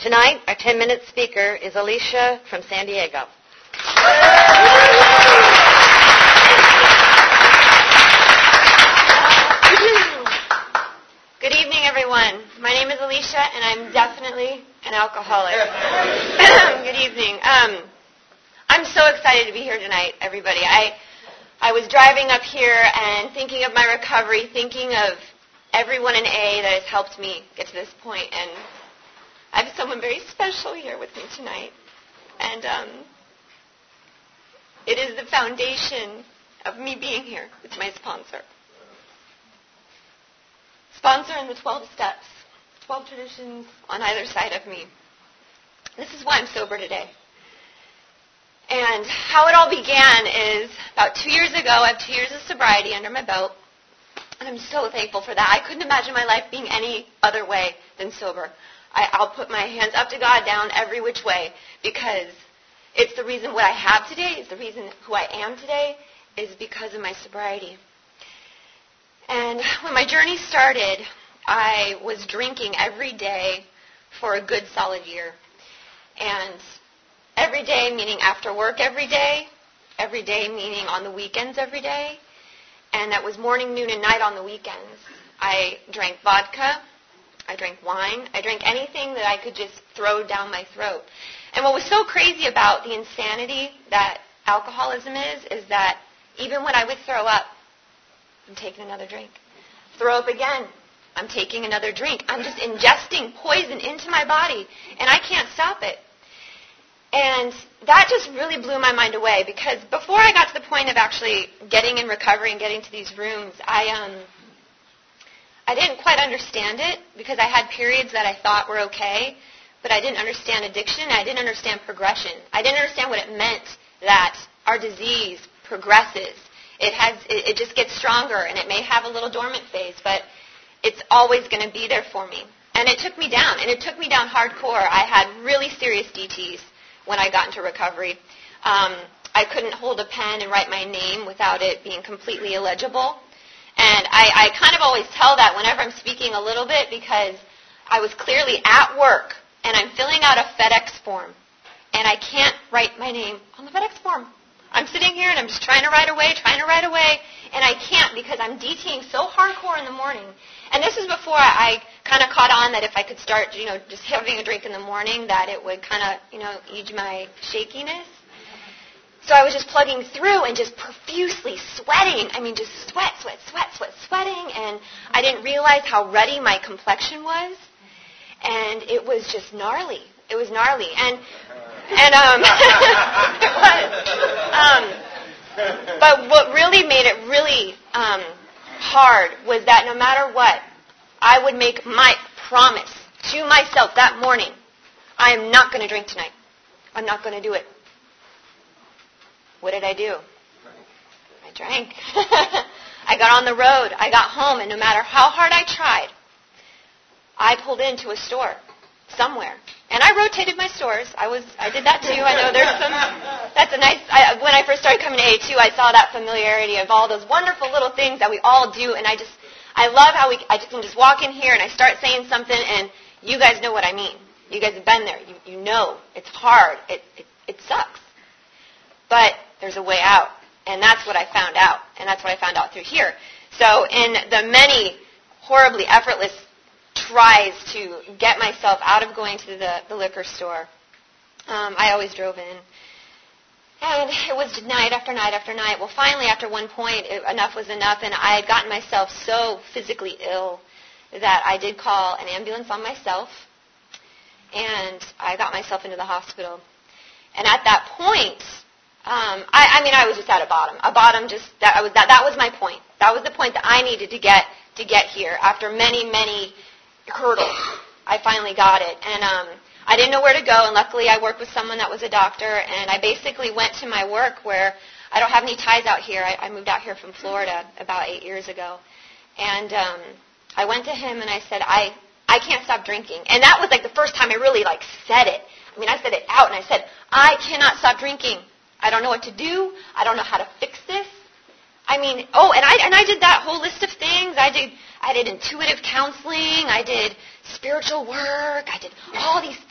Tonight, our 10-minute speaker is Alicia from San Diego. Good evening, everyone. My name is Alicia, and I'm definitely an alcoholic. Good evening. I'm so excited to be here tonight, everybody. I was driving up here and thinking of my recovery, thinking of everyone in AA that has helped me get to this point, and I have someone very special here with me tonight. And it is the foundation of me being here. It's my sponsor. Sponsor in the 12 steps, 12 traditions on either side of me. This is why I'm sober today. And how it all began is about 2 years ago. I have 2 years of sobriety under my belt, and I'm so thankful for that. I couldn't imagine my life being any other way than sober. I'll put my hands up to God, down every which way, because it's the reason what I have today, it's the reason who I am today, is because of my sobriety. And when my journey started, I was drinking every day for a good solid year. And every day meaning after work every day meaning on the weekends every day, and that was morning, noon, and night on the weekends. I drank vodka, I drank wine, I drank anything that I could just throw down my throat. And what was so crazy about the insanity that alcoholism is that even when I would throw up, I'm taking another drink. Throw up again, I'm taking another drink. I'm just ingesting poison into my body, and I can't stop it. And that just really blew my mind away, because before I got to the point of actually getting in recovery and getting to these rooms, I didn't quite understand it, because I had periods that I thought were okay, but I didn't understand addiction. I didn't understand progression. I didn't understand what it meant that our disease progresses. It just gets stronger, and it may have a little dormant phase, but it's always going to be there for me. And it took me down, and it took me down hardcore. I had really serious DTs when I got into recovery. I couldn't hold a pen and write my name without it being completely illegible. And I kind of always tell that whenever I'm speaking a little bit, because I was clearly at work, and I'm filling out a FedEx form, and I can't write my name on the FedEx form. I'm sitting here, and I'm just trying to write away, and I can't, because I'm DTing so hardcore in the morning. And this is before I kind of caught on that if I could start, just having a drink in the morning, that it would kind of, ease my shakiness. So I was just plugging through and just profusely sweating. I mean, just sweating. And I didn't realize how ruddy my complexion was. And it was just gnarly. It was gnarly. And it was. But what really made it really hard was that no matter what, I would make my promise to myself that morning, I am not going to drink tonight. I'm not going to do it. What did I do? I drank. I got on the road. I got home, and no matter how hard I tried, I pulled into a store somewhere. And I rotated my stores. I did that too. I know there's some, that's a nice, when I first started coming to AA too, I saw that familiarity of all those wonderful little things that we all do, and I love how I can just walk in here and I start saying something, and you guys know what I mean. You guys have been there. You know. It's hard. It sucks. But there's a way out, and that's what I found out, and that's what I found out through here. So in the many horribly effortless tries to get myself out of going to the liquor store, I always drove in. And it was night after night after night. Well, finally, after one point, enough was enough, and I had gotten myself so physically ill that I did call an ambulance on myself, and I got myself into the hospital. And at that point, I was just at a bottom. That was my point. That was the point that I needed to get here. After many, many hurdles, I finally got it. And I didn't know where to go, and luckily I worked with someone that was a doctor, and I basically went to my work where I don't have any ties out here. I moved out here from Florida about 8 years ago. And I went to him and I said, I can't stop drinking. And that was like the first time I really said it. I mean, I said it out, and I said, I cannot stop drinking. I don't know what to do. I don't know how to fix this. I mean, and I did that whole list of things. I did intuitive counseling. I did spiritual work. I did all these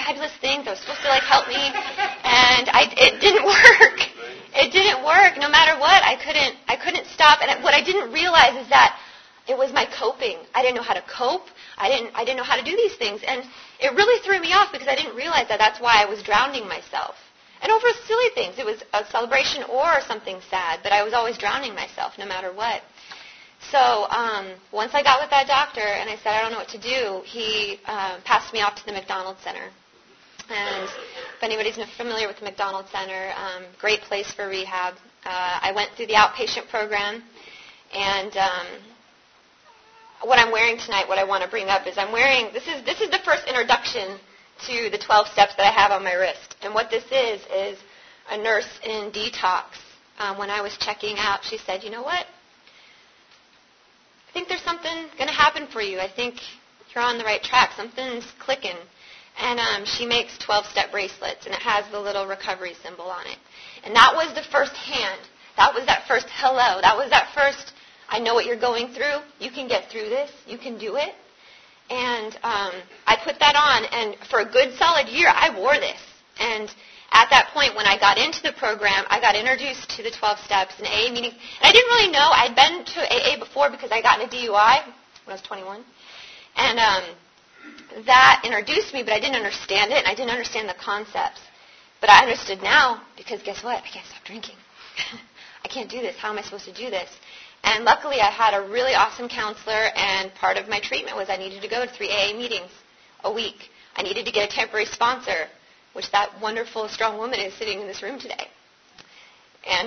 fabulous things that was supposed to like help me, and it didn't work. It didn't work. No matter what, I couldn't stop. And what I didn't realize is that it was my coping. I didn't know how to cope. I didn't know how to do these things, and it really threw me off because I didn't realize that that's why I was drowning myself. And over silly things, it was a celebration or something sad, but I was always drowning myself, no matter what. So once I got with that doctor and I said I don't know what to do, he passed me off to the McDonald Center. And if anybody's familiar with the McDonald Center, great place for rehab. I went through the outpatient program, and what I'm wearing tonight, what I want to bring up is I'm wearing, this is the first introduction to the 12 steps that I have on my wrist. And what this is a nurse in detox. When I was checking out, she said, you know what? I think there's something going to happen for you. I think you're on the right track. Something's clicking. And she makes 12-step bracelets, and it has the little recovery symbol on it. And that was the first hand. That was that first hello. That was that first, I know what you're going through. You can get through this. You can do it. And I put that on, and for a good solid year, I wore this. And at that point, when I got into the program, I got introduced to the 12 steps and AA meetings. And I didn't really know. I'd been to AA before because I got in a DUI when I was 21. And that introduced me, but I didn't understand it, and I didn't understand the concepts. But I understood now because guess what? I can't stop drinking. I can't do this. How am I supposed to do this? And luckily, I had a really awesome counselor, and part of my treatment was I needed to go to 3 AA meetings a week. I needed to get a temporary sponsor, which that wonderful, strong woman is sitting in this room today. And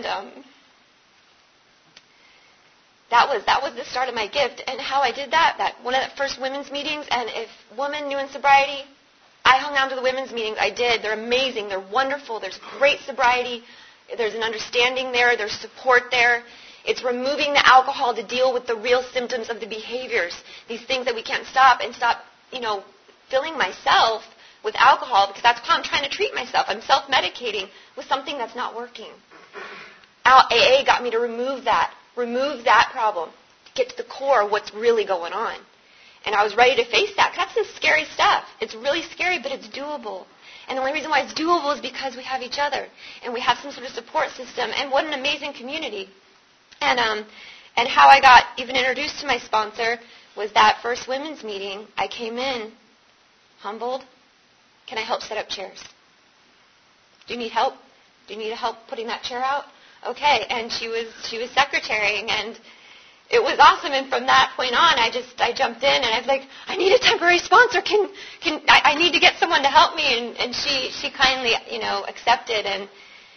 that was the start of my gift. And how I did that one of the first women's meetings, and if women new in sobriety, I hung on to the women's meetings. I did. They're amazing. They're wonderful. There's great sobriety. There's an understanding there. There's support there. It's removing the alcohol to deal with the real symptoms of the behaviors, these things that we can't stop, and stop, filling myself with alcohol, because that's how I'm trying to treat myself. I'm self-medicating with something that's not working. AA got me to remove that problem, to get to the core of what's really going on. And I was ready to face that. That's the scary stuff. It's really scary, but it's doable. And the only reason why it's doable is because we have each other, and we have some sort of support system, and what an amazing community. And how I got even introduced to my sponsor was that first women's meeting. I came in humbled. Can I help set up chairs? Do you need help? Do you need help putting that chair out? Okay. And she was secretarying, and it was awesome. And from that point on, I jumped in, and I was like, I need a temporary sponsor. I need to get someone to help me. And she kindly accepted, and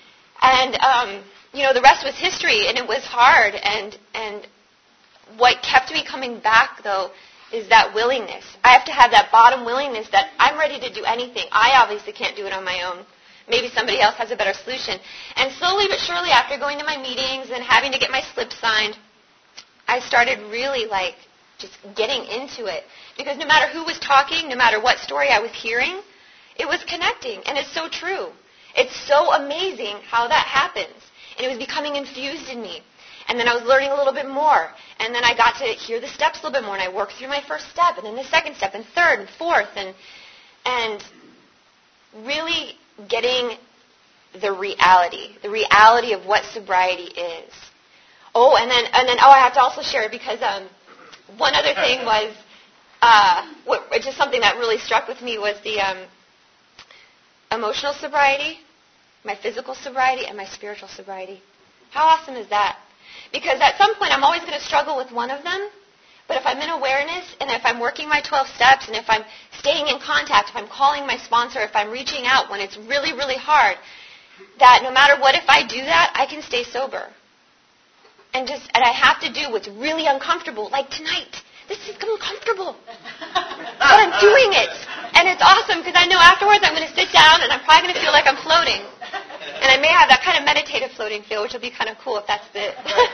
the rest was history, and it was hard. And what kept me coming back, though, is that willingness. I have to have that bottom willingness that I'm ready to do anything. I obviously can't do it on my own. Maybe somebody else has a better solution. And slowly but surely, after going to my meetings and having to get my slip signed, I started really, just getting into it. Because no matter who was talking, no matter what story I was hearing, it was connecting. And it's so true. It's so amazing how that happens. And it was becoming infused in me. And then I was learning a little bit more. And then I got to hear the steps a little bit more. And I worked through my first step, and then the second step, and third, and fourth. And really getting the reality of what sobriety is. Oh, and then I have to also share, because one other thing was, just something that really struck with me was the emotional sobriety, my physical sobriety, and my spiritual sobriety. How awesome is that? Because at some point, I'm always going to struggle with one of them. But if I'm in awareness, and if I'm working my 12 steps, and if I'm staying in contact, if I'm calling my sponsor, if I'm reaching out when it's really, really hard, that no matter what, if I do that, I can stay sober. And I have to do what's really uncomfortable, like tonight. This is uncomfortable. But I'm doing it. And it's awesome, because I know afterwards I'm going to sit down, and I'm probably going to feel like I'm floating. And I may have that kind of meditative floating feel, which will be kind of cool if that's it.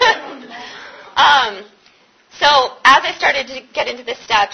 So as I started to get into the steps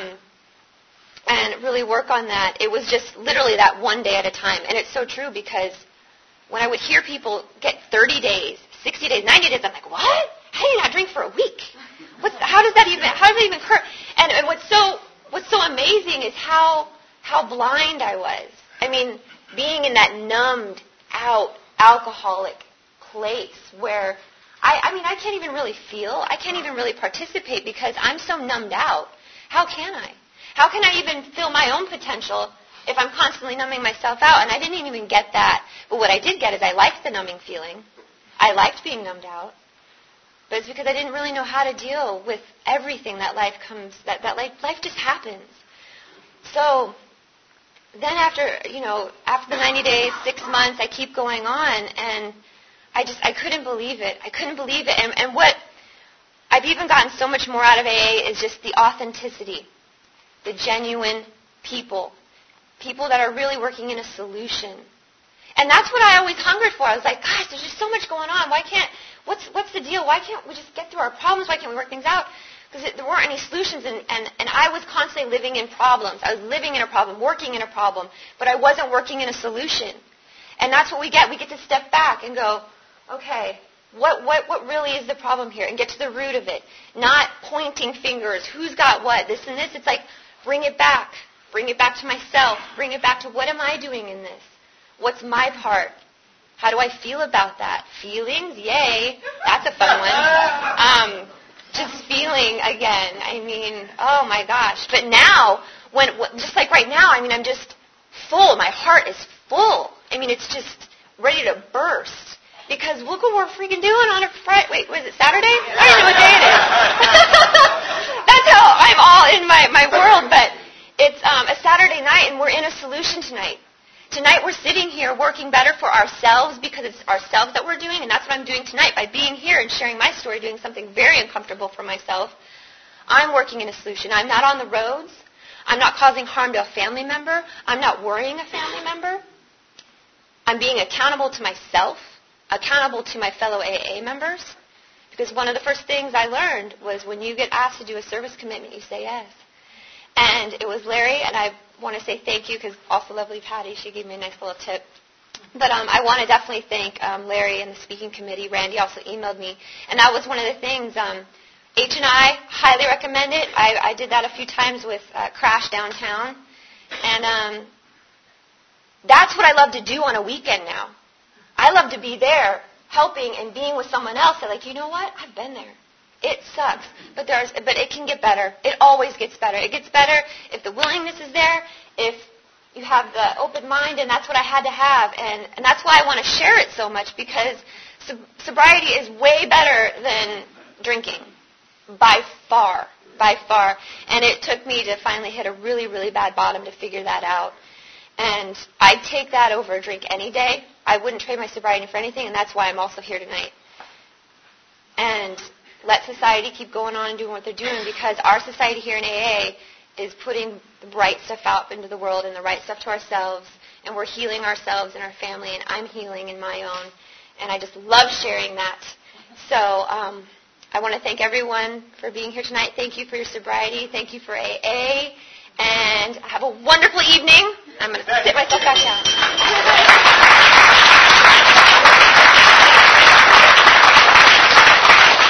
and really work on that, it was just literally that one day at a time. And it's so true, because when I would hear people get 30 days, 60 days, 90 days, I'm like, what? How do you not drink for a week? How does that even occur? And what's so amazing is how how blind I was. I mean, being in that numbed out alcoholic place where I can't even really feel. I can't even really participate because I'm so numbed out. How can I? How can I even feel my own potential if I'm constantly numbing myself out? And I didn't even get that. But what I did get is I liked the numbing feeling. I liked being numbed out. But it's because I didn't really know how to deal with everything that life life just happens. So then after the 90 days, 6 months, I keep going on, and I couldn't believe it. I couldn't believe it. And what I've even gotten so much more out of AA is just the authenticity, the genuine people that are really working in a solution. And that's what I always hungered for. I was like, gosh, there's just so much going on. What's the deal? Why can't we just get through our problems? Why can't we work things out? Because there weren't any solutions, and I was constantly living in problems. I was living in a problem, working in a problem, but I wasn't working in a solution. And that's what we get. We get to step back and go, okay, what really is the problem here? And get to the root of it. Not pointing fingers, who's got what, this and this. It's like, bring it back. Bring it back to myself. Bring it back to what am I doing in this? What's my part? How do I feel about that? Feelings? Yay. That's a fun one. Just feeling again. I mean, oh my gosh. But now, just like right now, I mean, I'm just full. My heart is full. I mean, it's just ready to burst. Because look what we're freaking doing on a Friday. Wait, was it Saturday? I don't know what day it is. That's how I'm all in my world. But it's a Saturday night, and we're in a solution tonight. Tonight we're sitting here working better for ourselves because it's ourselves that we're doing, and that's what I'm doing tonight by being here and sharing my story, doing something very uncomfortable for myself. I'm working in a solution. I'm not on the roads. I'm not causing harm to a family member. I'm not worrying a family member. I'm being accountable to myself, accountable to my fellow AA members, because one of the first things I learned was when you get asked to do a service commitment, you say yes. And it was Larry, and I want to say thank you because also lovely Patty, she gave me a nice little tip. But I want to definitely thank Larry and the speaking committee. Randy also emailed me. And that was one of the things. H and I highly recommend it. I did that a few times with Crash downtown. And that's what I love to do on a weekend now. I love to be there helping and being with someone else. They're like, you know what? I've been there. It sucks, but it can get better. It always gets better. It gets better if the willingness is there, if you have the open mind, and that's what I had to have. And that's why I want to share it so much, because sobriety is way better than drinking, by far. And it took me to finally hit a really, really bad bottom to figure that out. And I'd take that over a drink any day. I wouldn't trade my sobriety for anything, and that's why I'm also here tonight. And let society keep going on and doing what they're doing, because our society here in AA is putting the right stuff out into the world and the right stuff to ourselves, and we're healing ourselves and our family, and I'm healing in my own, and I just love sharing that. So I want to thank everyone for being here tonight. Thank you for your sobriety. Thank you for AA, and have a wonderful evening. I'm going to sit myself back down.